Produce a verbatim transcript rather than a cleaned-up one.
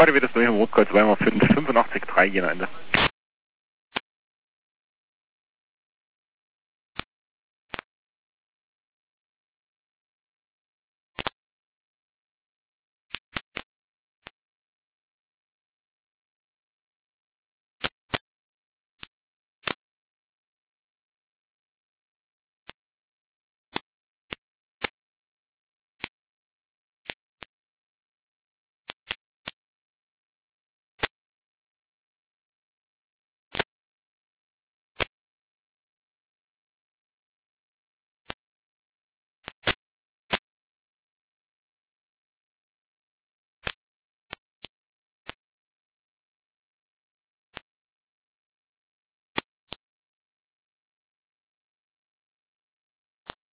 Heute wird es durch im Rotkreuz Weimar fünfundachtzig Komma drei Jena Ende.